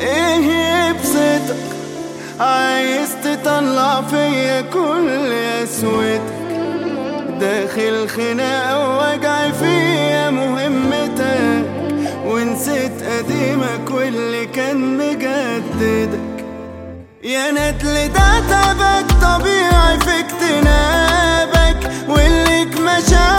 ايه يبسطك؟ عايز تطلع فيا كل اسودك، داخل خناقة ووجع فيا مهمتك، ونسيت قديمك واللي كان مجددك. يا ندل ده تعبك طبيعي في اجتنابك، واللي مشاعر